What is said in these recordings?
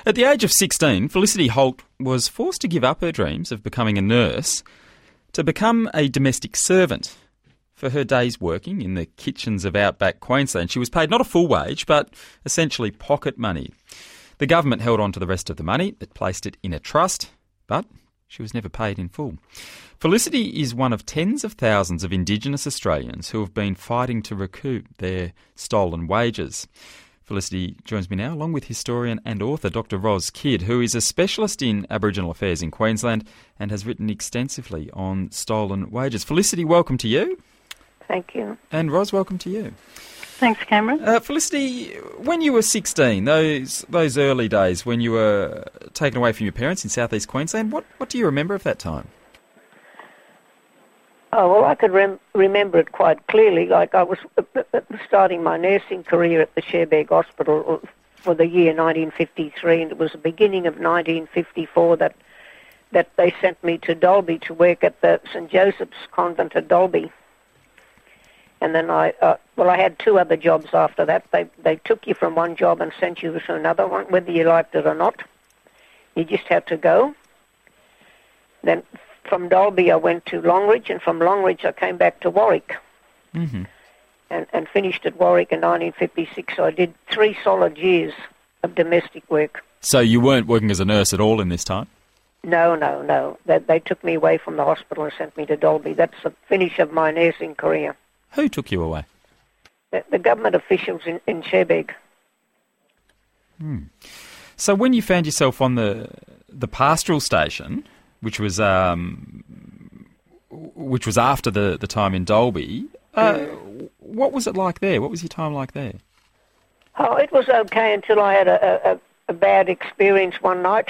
At the age of 16, Felicity Holt was forced to give up her dreams of becoming a nurse to become a domestic servant. For her days working in the kitchens of outback Queensland, she was paid not a full wage, but essentially pocket money. The government held on to the rest of the money. It placed it in a trust, but she was never paid in full. Felicity is one of tens of thousands of Indigenous Australians who have been fighting to recoup their stolen wages. Felicity joins me now, along with historian and author Dr Ros Kidd, who is a specialist in Aboriginal affairs in Queensland and has written extensively on stolen wages. Felicity, welcome to you. Thank you. And Ros, welcome to you. Thanks, Cameron. Felicity, when you were 16, those early days when you were taken away from your parents in southeast Queensland, what do you remember of that time? Oh, well, I could remember it quite clearly. Like, I was starting my nursing career at the Cherbourg Hospital for the year 1953, and it was the beginning of 1954 that they sent me to Dalby to work at the St Joseph's Convent at Dalby. And then I had two other jobs after that. They took you from one job and sent you to another one, whether you liked it or not. You just had to go. Then from Dalby I went to Longridge, and from Longridge I came back to Warwick. Mm-hmm. And finished at Warwick in 1956. So I did 3 solid years of domestic work. So you weren't working as a nurse at all in this time? No. They took me away from the hospital and sent me to Dalby. That's the finish of my nursing career. Who took you away? The government officials in Cherbourg. So when you found yourself on the pastoral station, which was after the time in Dalby, what was it like there? What was your time like there? Oh, it was okay until I had a bad experience one night.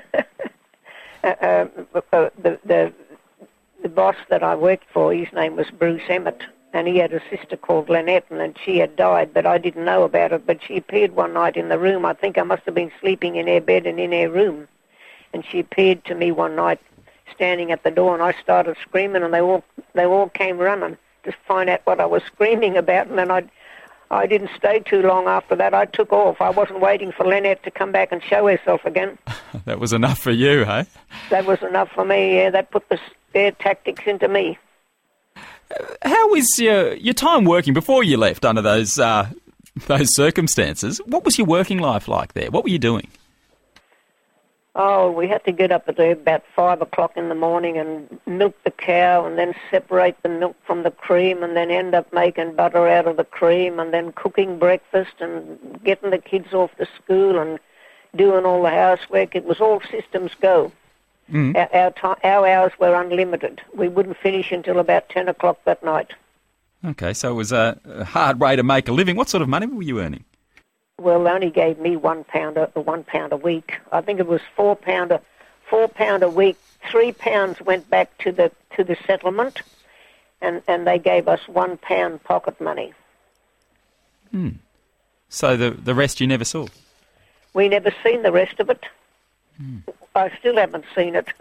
The boss that I worked for, his name was Bruce Emmett, and he had a sister called Lynette, and she had died, but I didn't know about it. But she appeared one night in the room. I think I must have been sleeping in her bed and in her room. And she appeared to me one night standing at the door, and I started screaming, and they all came running to find out what I was screaming about. And then I didn't stay too long after that. I took off. I wasn't waiting for Lynette to come back and show herself again. That was enough for you, hey? That was enough for me, yeah. That put their tactics into me. How was your time working before you left under those circumstances? What was your working life like there? What were you doing? Oh, we had to get up at about 5 o'clock in the morning and milk the cow and then separate the milk from the cream and then end up making butter out of the cream and then cooking breakfast and getting the kids off to school and doing all the housework. It was all systems go. Mm. Our hours were unlimited. We wouldn't finish until about 10 o'clock that night. Okay, so it was a hard way to make a living. What sort of money were you earning? Well, they only gave me £1 a week. I think it was £4 a week. £3 went back to the settlement, and they gave us £1 pocket money. Hmm. So the rest you never saw? We never seen the rest of it. I still haven't seen it.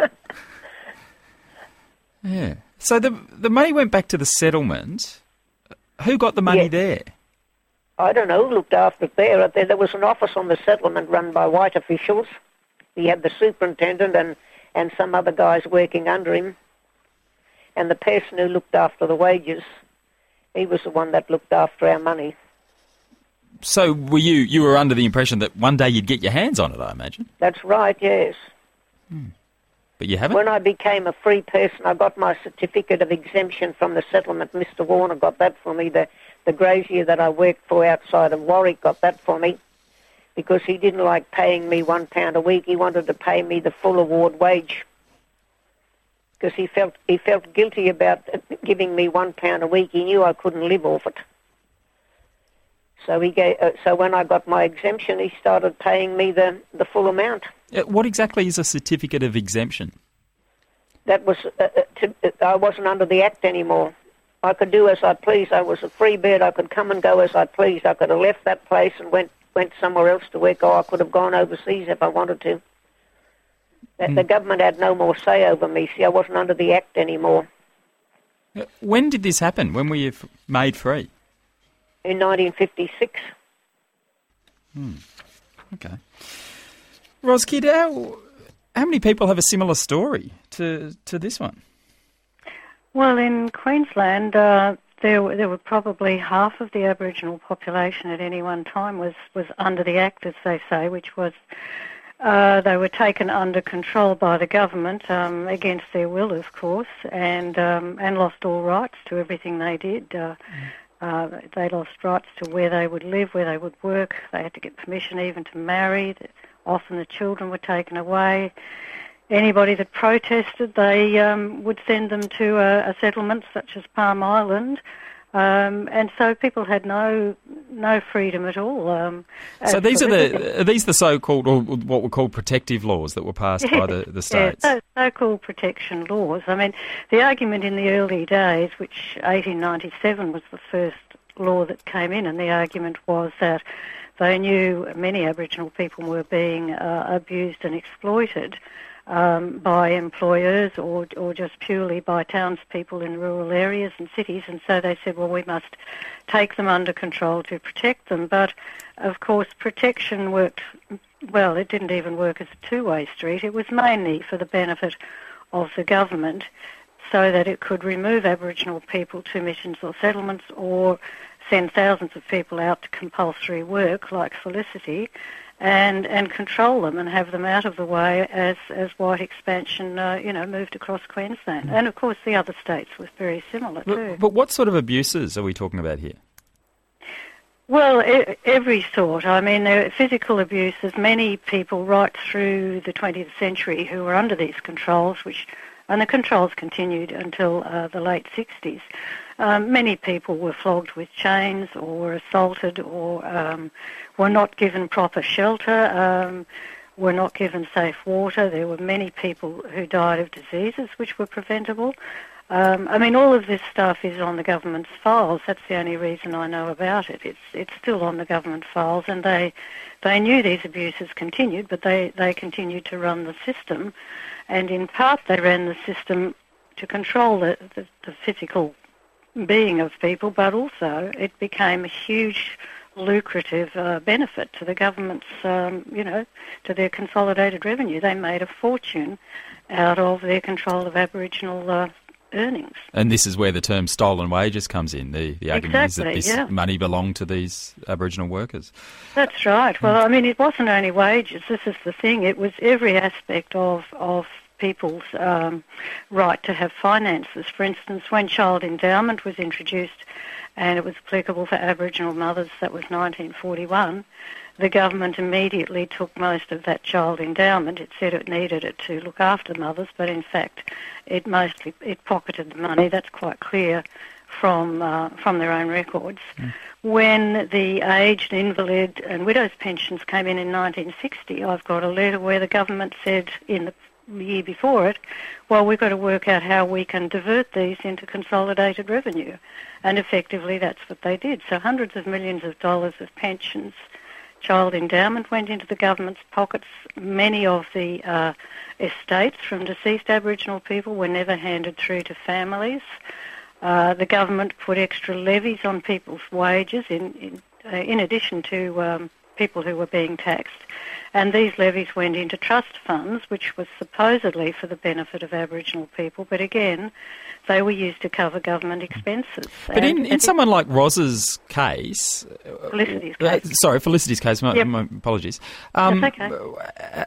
Yeah. So the money went back to the settlement. Who got the money there? I don't know who looked after it there. There was an office on the settlement run by white officials. He had the superintendent and some other guys working under him. And the person who looked after the wages, he was the one that looked after our money. So were you were under the impression that one day you'd get your hands on it, I imagine? That's right, yes. But you haven't? When I became a free person, I got my certificate of exemption from the settlement. Mr. Warner got that for me. The grazier that I worked for outside of Warwick got that for me because he didn't like paying me £1 a week. He wanted to pay me the full award wage because he felt guilty about giving me £1 a week. He knew I couldn't live off it. So so when I got my exemption, he started paying me the full amount. What exactly is a certificate of exemption? That was I wasn't under the Act anymore. I could do as I pleased. I was a free bird. I could come and go as I pleased. I could have left that place and went somewhere else to work, or I could have gone overseas if I wanted to. The government had no more say over me. See, I wasn't under the Act anymore. When did this happen? When were you made free? In 1956. Okay. Ros Kidd, how many people have a similar story to this one? Well, in Queensland, there were probably half of the Aboriginal population at any one time was under the Act, as they say, which was they were taken under control by the government against their will, of course, and lost all rights to everything they did. They lost rights to where they would live, where they would work. They had to get permission even to marry. Often the children were taken away. Anybody that protested, they would send them to a settlement such as Palm Island. And so people had no freedom at all. So these are these the so-called, or what were called protective laws that were passed by the states? Yeah, so-called protection laws. I mean, the argument in the early days, which 1897 was the first law that came in, and the argument was that they knew many Aboriginal people were being abused and exploited by employers or just purely by townspeople in rural areas and cities, and so they said, well, we must take them under control to protect them. But, of course, protection worked, well, it didn't even work as a two-way street. It was mainly for the benefit of the government so that it could remove Aboriginal people to missions or settlements or send thousands of people out to compulsory work like Felicity, and control them and have them out of the way as white expansion, moved across Queensland. And, of course, the other states was very similar too. But what sort of abuses are we talking about here? Well, every sort. I mean, there are physical abuses. Many people right through the 20th century who were under these controls, and the controls continued until the late 60s. Many people were flogged with chains or were assaulted or were not given proper shelter, were not given safe water. There were many people who died of diseases which were preventable. All of this stuff is on the government's files. That's the only reason I know about it. It's still on the government files, and they knew these abuses continued, but they continued to run the system. And in part they ran the system to control the physical being of people, but also it became a huge lucrative benefit to the government's, to their consolidated revenue. They made a fortune out of their control of Aboriginal earnings. And this is where the term stolen wages comes in. The argument is that this money belonged to these Aboriginal workers. That's right. Well, I mean, it wasn't only wages. This is the thing. It was every aspect of people's right to have finances. For instance, when child endowment was introduced and it was applicable for Aboriginal mothers, that was 1941, the government immediately took most of that child endowment. It said it needed it to look after mothers, but in fact it pocketed the money. That's quite clear from their own records. When the aged, invalid and widows' pensions came in 1960, I've got a letter where the government said in the year before it, well, we've got to work out how we can divert these into consolidated revenue. And effectively that's what they did. So hundreds of millions of dollars of pensions, child endowment went into the government's pockets. Many of the estates from deceased Aboriginal people were never handed through to families. The government put extra levies on people's wages in addition to people who were being taxed. And these levies went into trust funds, which was supposedly for the benefit of Aboriginal people, but again, they were used to cover government expenses. But in someone like Ros's case... Felicity's case. Felicity's case, my apologies. That's okay.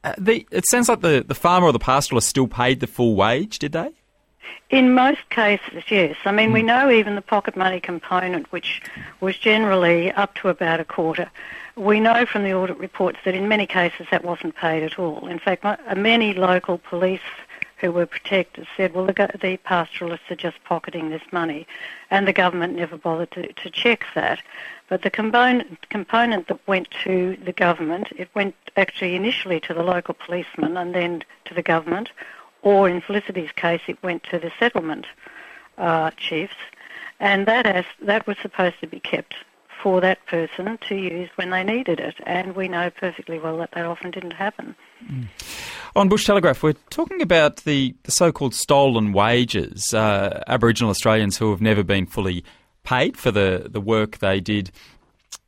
It sounds like the farmer or the pastoralist still paid the full wage, did they? In most cases, yes. I mean, we know even the pocket money component, which was generally up to about a quarter, we know from the audit reports that in many cases that wasn't paid at all. In fact, many local police who were protected said, well, the pastoralists are just pocketing this money, and the government never bothered to check that. But the component that went to the government, it went actually initially to the local policeman and then to the government, or in Felicity's case, it went to the settlement chiefs, and that was supposed to be kept for that person to use when they needed it, and we know perfectly well that often didn't happen. On Bush Telegraph, we're talking about the so-called stolen wages, Aboriginal Australians who have never been fully paid for the work they did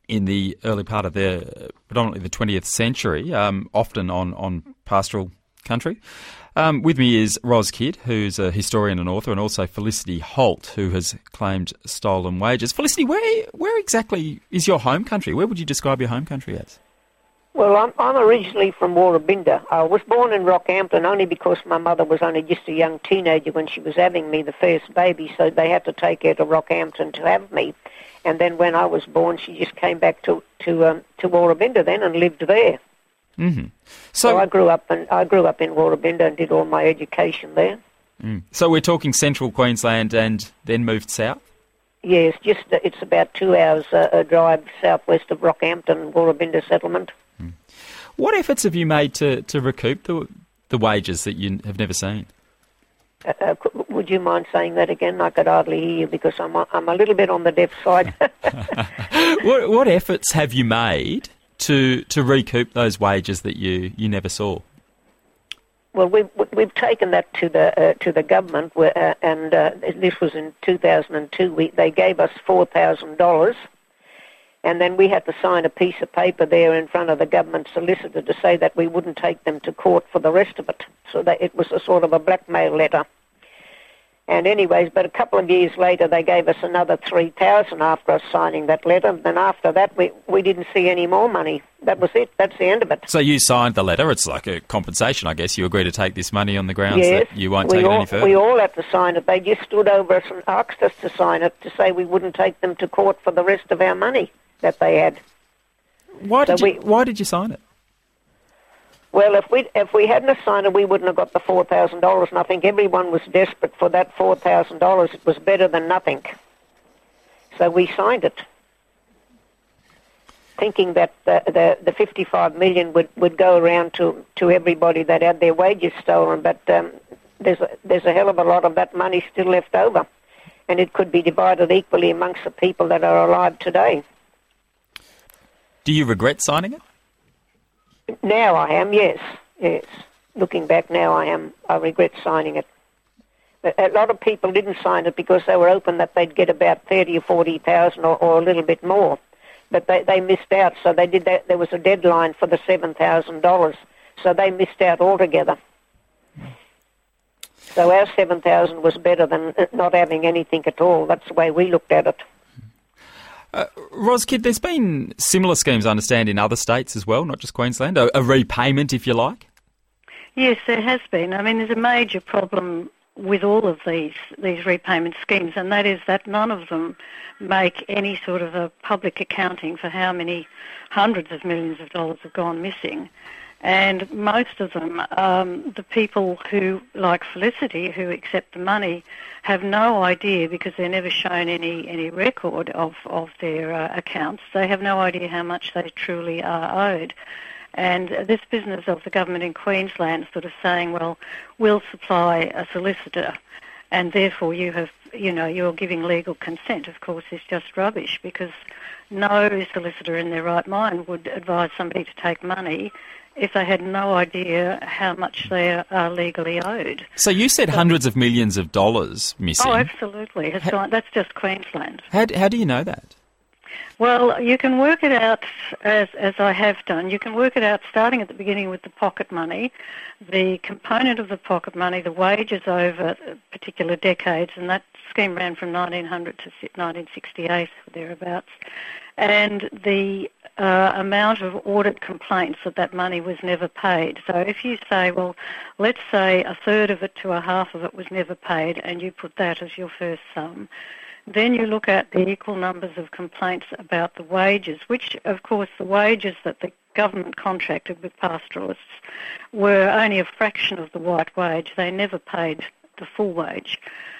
in the early part of predominantly the 20th century, often on pastoral country. With me is Ros Kidd, who's a historian and author, and also Felicity Holt, who has claimed stolen wages. Felicity, where exactly is your home country? Where would you describe your home country as? Well, I'm originally from Warrabinda. I was born in Rockhampton only because my mother was only just a young teenager when she was having me, the first baby, so they had to take her to Rockhampton to have me. And then when I was born, she just came back to Warrabinda then and lived there. Mm-hmm. So I grew up in Warrabinda and did all my education there. Mm. So we're talking central Queensland and then moved south? Yes, it's about 2 hours a drive southwest of Rockhampton, Warrabinda settlement. Mm. What efforts have you made to recoup the wages that you have never seen? Would you mind saying that again? I could hardly hear you because I'm a little bit on the deaf side. What efforts have you made to recoup those wages that you never saw? Well, we've taken that to the government, and this was in 2002. They gave us $4,000, and then we had to sign a piece of paper there in front of the government solicitor to say that we wouldn't take them to court for the rest of it. So that it was a sort of a blackmail letter. And anyways, but a couple of years later, they gave us another $3,000 after us signing that letter. And then after that, we didn't see any more money. That was it. That's the end of it. So you signed the letter. It's like a compensation, I guess. You agree to take this money on the grounds that you won't take it any further. We all had to sign it. They just stood over us and asked us to sign it to say we wouldn't take them to court for the rest of our money that they had. Why did you sign it? Well, if we hadn't signed it, we wouldn't have got the $4,000, and I think everyone was desperate for that $4,000. It was better than nothing. So we signed it, thinking that the $55 million would go around to everybody that had their wages stolen, but there's a hell of a lot of that money still left over, and it could be divided equally amongst the people that are alive today. Do you regret signing it? Now I am, yes. Looking back now, I regret signing it. A lot of people didn't sign it because they were hoping that they'd get about 30 or 40,000 or a little bit more. But they missed out, so they did that. There was a deadline for the $7,000, so they missed out altogether. So our $7,000 was better than not having anything at all. That's the way we looked at it. Ros Kidd, there's been similar schemes, I understand, in other states as well, not just Queensland, a repayment, if you like? Yes, there has been. I mean, there's a major problem with all of these repayment schemes, and that is that none of them make any sort of a public accounting for how many hundreds of millions of dollars have gone missing. And most of them, the people who, like Felicity, who accept the money, have no idea because they're never shown any record of their accounts. They have no idea how much they truly are owed. And this business of the government in Queensland sort of saying, well, we'll supply a solicitor and therefore you're giving legal consent, of course, is just rubbish because no solicitor in their right mind would advise somebody to take money if they had no idea how much they are legally owed. So you said hundreds of millions of dollars missing. Oh, absolutely. That's just Queensland. How do you know that? Well, you can work it out, as I have done. You can work it out starting at the beginning with the pocket money, the component of the pocket money, the wages over particular decades, and that scheme ran from 1900 to 1968 or thereabouts, and the amount of audit complaints that money was never paid. So if you say, well, let's say a third of it to a half of it was never paid, and you put that as your first sum, then you look at the equal numbers of complaints about the wages, which, of course, the wages that the government contracted with pastoralists were only a fraction of the white wage. They never paid the full wage.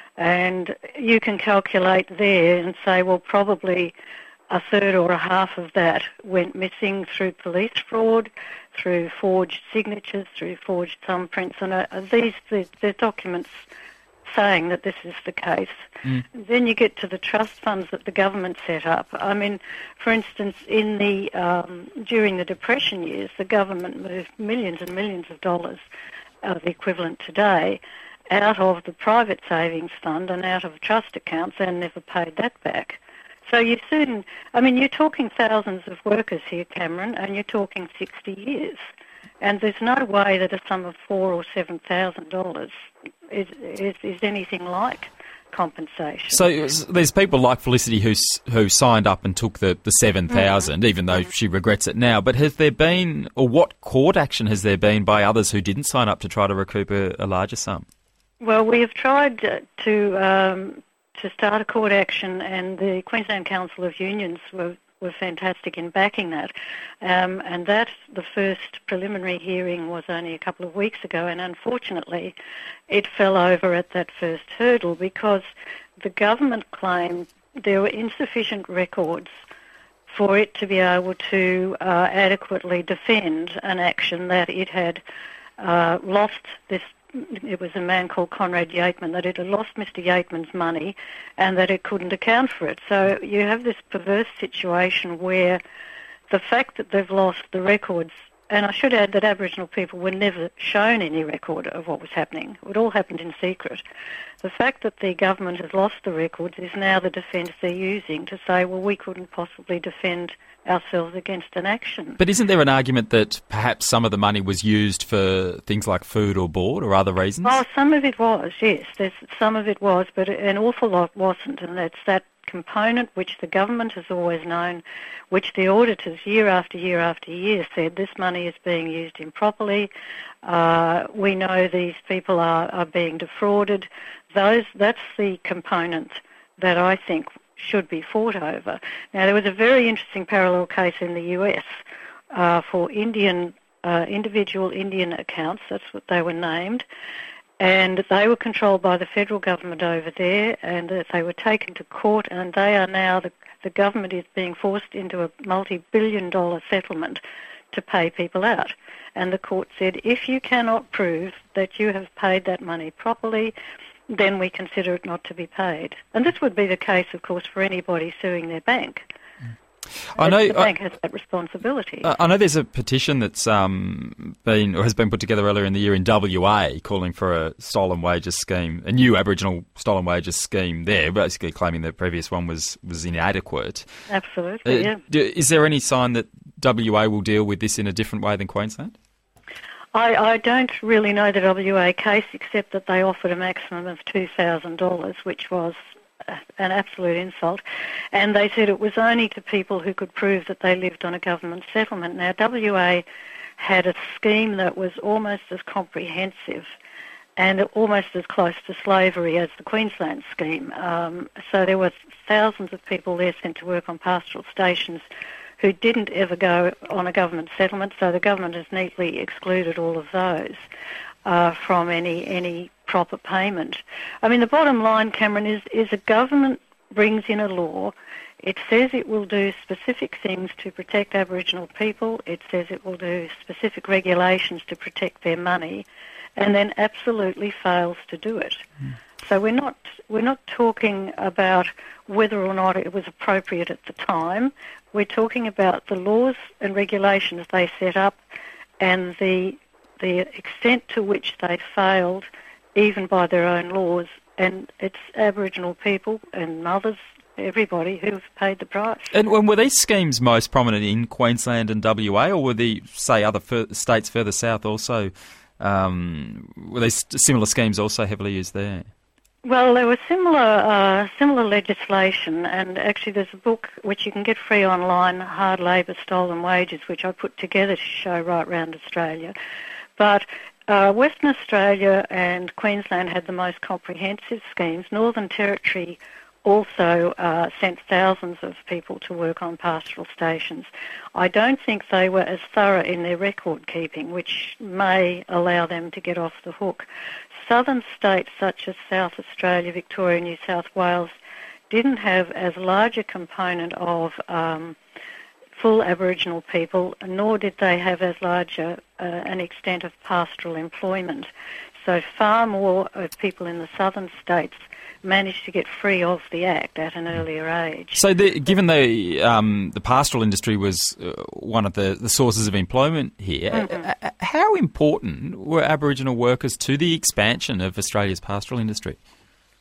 And you can calculate there and say, well, probably a third or a half of that went missing through police fraud, through forged signatures, through forged thumbprints, and these documents saying that this is the case. Mm. Then you get to the trust funds that the government set up. I mean, for instance, in the during the Depression years, the government moved millions and millions of dollars, the equivalent today, out of the private savings fund and out of trust accounts and never paid that back. So you're talking thousands of workers here, Cameron, and you're talking 60 years. And there's no way that a sum of $4,000 or $7,000 is anything like compensation. So there's people like Felicity who signed up and took the $7,000, even though she regrets it now. But has there been, or what court action has there been by others who didn't sign up to try to recoup a larger sum? Well, we have tried to start a court action, and the Queensland Council of Unions were fantastic in backing that. And the first preliminary hearing was only a couple of weeks ago, and unfortunately it fell over at that first hurdle because the government claimed there were insufficient records for it to be able to adequately defend an action that it had lost this. It was a man called Conrad Yateman, that it had lost Mr. Yateman's money and that it couldn't account for it. So you have this perverse situation where the fact that they've lost the records, and I should add that Aboriginal people were never shown any record of what was happening. It all happened in secret. The fact that the government has lost the records is now the defence they're using to say, well, we couldn't possibly defend ourselves against an action. But isn't there an argument that perhaps some of the money was used for things like food or board or other reasons? Oh, some of it was, yes. Some of it was, but an awful lot wasn't, and that's that component which the government has always known, which the auditors year after year after year said this money is being used improperly. We know these people are being defrauded. That's the component that I think should be fought over. Now, there was a very interesting parallel case in the US for individual Indian accounts, that's what they were named, and they were controlled by the federal government over there, and they were taken to court, and they are now, the government is being forced into a multi-billion-dollar settlement to pay people out. And the court said, if you cannot prove that you have paid that money properly, then we consider it not to be paid. And this would be the case, of course, for anybody suing their bank. The bank has that responsibility. I know there's a petition that's has been put together earlier in the year in WA calling for a stolen wages scheme, a new Aboriginal stolen wages scheme there, basically claiming the previous one was inadequate. Absolutely, yeah. Is there any sign that WA will deal with this in a different way than Queensland? I don't really know the WA case, except that they offered a maximum of $2,000, which was an absolute insult. And they said it was only to people who could prove that they lived on a government settlement. Now, WA had a scheme that was almost as comprehensive and almost as close to slavery as the Queensland scheme. So there were thousands of people there sent to work on pastoral stations who didn't ever go on a government settlement, so the government has neatly excluded all of those from any proper payment. I mean, the bottom line, Cameron, is a government brings in a law. It says it will do specific things to protect Aboriginal people. It says it will do specific regulations to protect their money, and then absolutely fails to do it. So we're not talking about whether or not it was appropriate at the time. We're talking about the laws and regulations they set up and the extent to which they failed, even by their own laws. And it's Aboriginal people and mothers, everybody, who've paid the price. And were these schemes most prominent in Queensland and WA, or were the, say, other states further south also, were these similar schemes also heavily used there? Well, there was similar legislation, and actually there's a book which you can get free online, Hard Labour, Stolen Wages, which I put together to show right round Australia. But Western Australia and Queensland had the most comprehensive schemes. Northern Territory also sent thousands of people to work on pastoral stations. I don't think they were as thorough in their record keeping, which may allow them to get off the hook. Southern states such as South Australia, Victoria, New South Wales didn't have as large a component of full Aboriginal people, nor did they have as large an extent of pastoral employment. So far more people in the southern states managed to get free of the Act at an earlier age. So given the pastoral industry was one of the sources of employment here, how important were Aboriginal workers to the expansion of Australia's pastoral industry?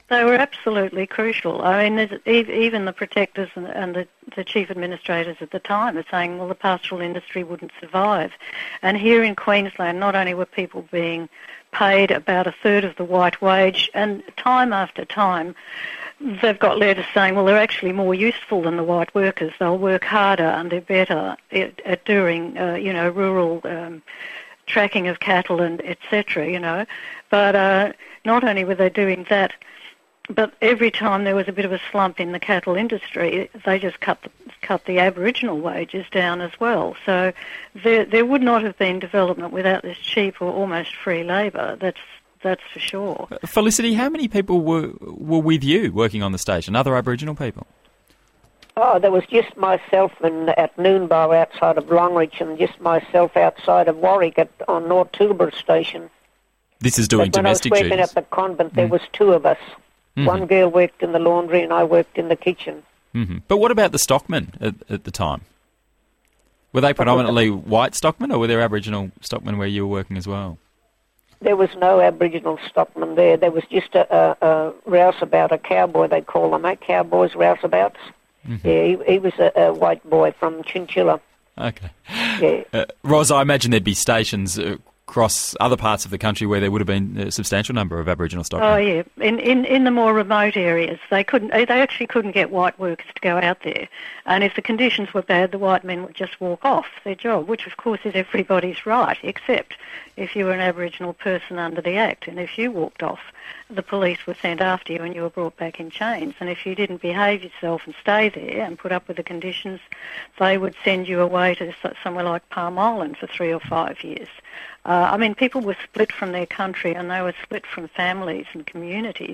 They were absolutely crucial. I mean, even the protectors and the chief administrators at the time are saying, well, the pastoral industry wouldn't survive. And here in Queensland, not only were people being paid about a third of the white wage, and time after time, they've got letters saying, well, they're actually more useful than the white workers. They'll work harder and they're better at doing, rural tracking of cattle and etc. But not only were they doing that, but every time there was a bit of a slump in the cattle industry, they just cut the Aboriginal wages down as well. So there would not have been development without this cheap or almost free labour. That's for sure. Felicity, how many people were with you working on the station? Other Aboriginal people? Oh, there was just myself at Noonbar outside of Longreach, and just myself outside of Warwick on North Tilbury Station. This is doing domestic duties. When I was working at the convent, there was two of us. Mm-hmm. One girl worked in the laundry and I worked in the kitchen. Mm-hmm. But what about the stockmen at the time? Were they predominantly white stockmen, or were there Aboriginal stockmen where you were working as well? There was no Aboriginal stockman there. There was just a rouseabout, a cowboy, they call them, cowboys, rouseabouts. Mm-hmm. Yeah, he was a white boy from Chinchilla. Okay. Yeah. Ros, I imagine there'd be stations across other parts of the country where there would have been a substantial number of Aboriginal stockmen. Oh yeah, in the more remote areas, they actually couldn't get white workers to go out there, and if the conditions were bad, the white men would just walk off their job, which of course is everybody's right, except if you were an Aboriginal person under the Act, and if you walked off, the police were sent after you and you were brought back in chains, and if you didn't behave yourself and stay there and put up with the conditions, they would send you away to somewhere like Palm Island for 3 or 5 years. People were split from their country, and they were split from families and communities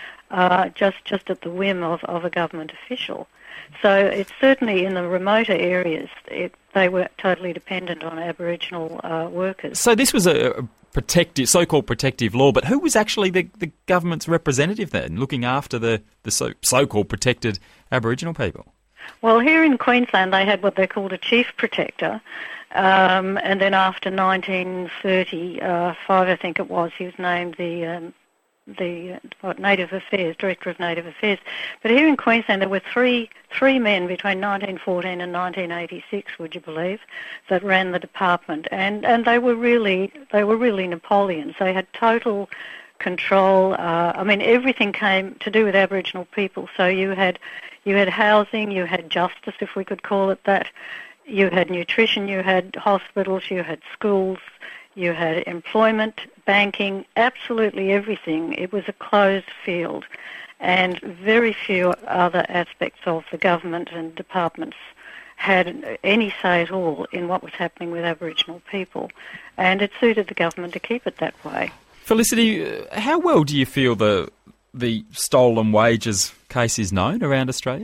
just at the whim of a government official. So it's certainly in the remoter areas, they were totally dependent on Aboriginal workers. So this was a so-called protective law, but who was actually the government's representative then, looking after the so-called protected Aboriginal people? Well, here in Queensland they had what they called a chief protector, and then after 1935, I think it was, he was named the Native Affairs, Director of Native Affairs. But here in Queensland there were three men between 1914 and 1986, would you believe, that ran the department, and they were really Napoleons. They had total control. Everything came to do with Aboriginal people. So you had housing, you had justice, if we could call it that. You had nutrition, you had hospitals, you had schools, you had employment, banking, absolutely everything. It was a closed field, and very few other aspects of the government and departments had any say at all in what was happening with Aboriginal people, and it suited the government to keep it that way. Felicity, how well do you feel the stolen wages case is known around Australia?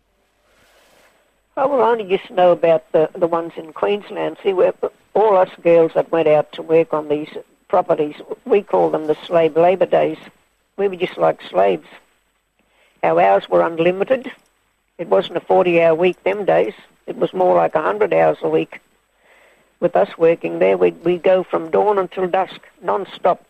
I will only just know about the ones in Queensland. See, all us girls that went out to work on these properties, we call them the slave labour days. We were just like slaves. Our hours were unlimited. It wasn't a 40-hour week them days. It was more like 100 hours a week. With us working there, we'd go from dawn until dusk, non-stop.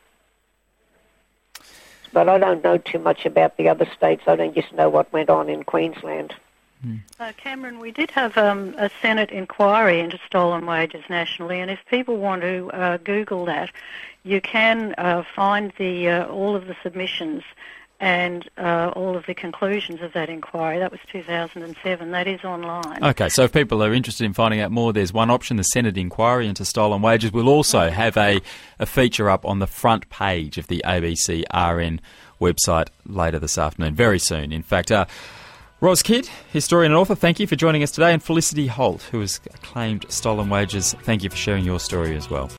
But I don't know too much about the other states. I don't just know what went on in Queensland. Cameron, we did have a Senate inquiry into stolen wages nationally, and if people want to Google that, you can find all of the submissions and all of the conclusions of that inquiry. That was 2007. That is online. Okay, so if people are interested in finding out more, there's one option, the Senate inquiry into stolen wages. We'll also have a feature up on the front page of the ABC RN website later this afternoon, very soon, in fact. Ros Kidd, historian and author, thank you for joining us today, and Felicity Holt, who has claimed stolen wages, thank you for sharing your story as well.